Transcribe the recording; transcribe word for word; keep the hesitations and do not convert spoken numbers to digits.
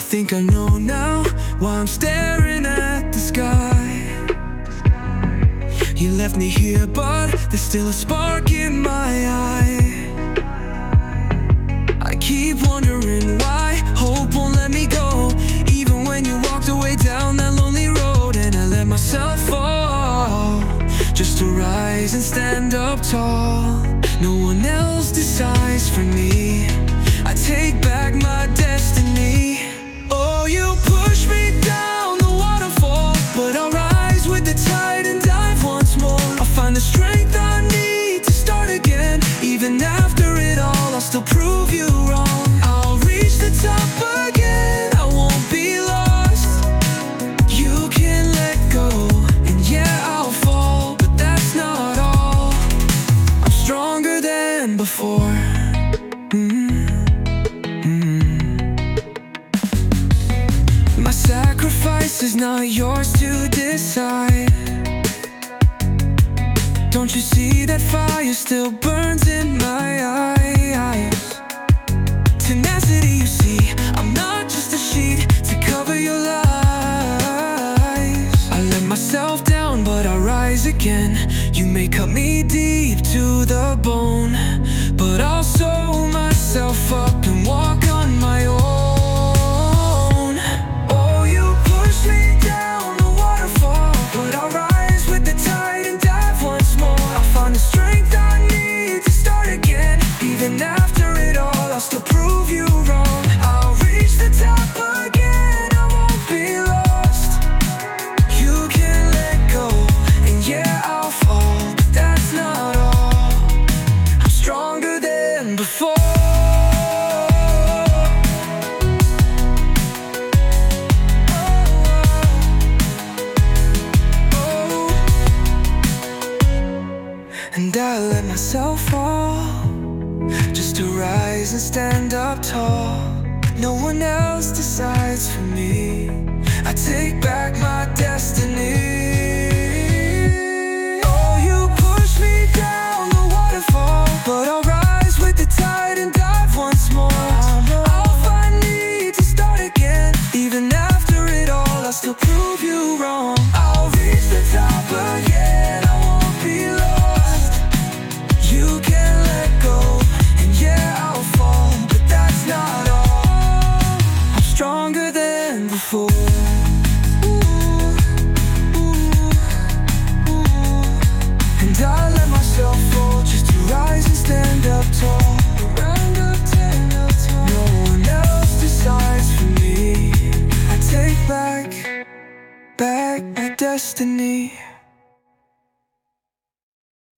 think I know now why I'm staring at the sky. You left me here, but there's still a spark in my eye. I keep wondering why hope won't let me go, even when you walked away down that lonely road. And I let myself fall, just to rise and stand up tall. No one else decides for me. I take back my destiny. Oh, you push me down the waterfall, but I'll rise with the tide and dive once more. I'll find the strength I need to start again. Even after it all, I'll still prove you wrong. I'll reach the top again, I won't be lost. You can let go, and yeah, I'll fall, but that's not all. I'm stronger than before. mm-hmm. My sacrifice is not yours to decide. Don't you see that fire still burns in my eyes? Tenacity, you see, I'm not just a sheet to cover your lies. I let myself down, but I rise again. You may cut me deep to the bone, but I'll sew myself up and walk on my own. Oh, you push me down the waterfall, but I'll rise with the tide and dive once more. I'll find the strength I need to start again. Even after it all, I'll still prove you wrong. I'll reach the top again, I won't be lost. You can let go, and yeah, I'll fall, but that's not all. I'm stronger than before. And I let myself fall, just to rise and stand up tall. No one else decides for me. I take back my destiny. Oh, you push me down the waterfall, but I'll rise with the tide and dive once more. I'll find need to start again. Even after it all, I'll still prove you wrong. I'll reach the top again, I won't be lost. You can let go, and yeah, I'll fall, but that's not all. I'm stronger than before. Ooh, ooh, ooh. And I let myself fall, just to rise and stand up tall. No one else decides for me. I take back, back my destiny.